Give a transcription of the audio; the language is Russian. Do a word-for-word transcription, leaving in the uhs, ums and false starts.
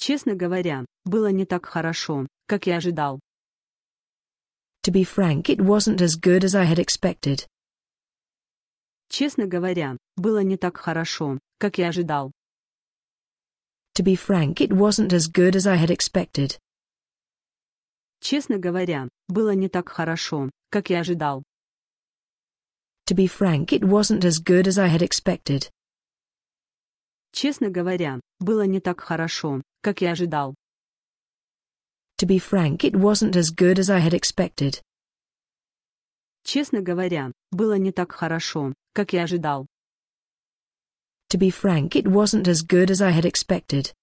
Честно говоря, было не так хорошо, как я ожидал. To be frank, it wasn't as good as I had expected. Честно говоря, было не так хорошо, как я ожидал. To be frank, it wasn't as good as I had expected. Честно говоря, было не так хорошо, как я ожидал. To be frank, it wasn't as good as I had expected. Честно говоря, было не так хорошо, как я ожидал. To be frank, it wasn't as good as I had expected. Честно говоря, было не так хорошо, как я ожидал. To be frank, it wasn't as good as I had expected.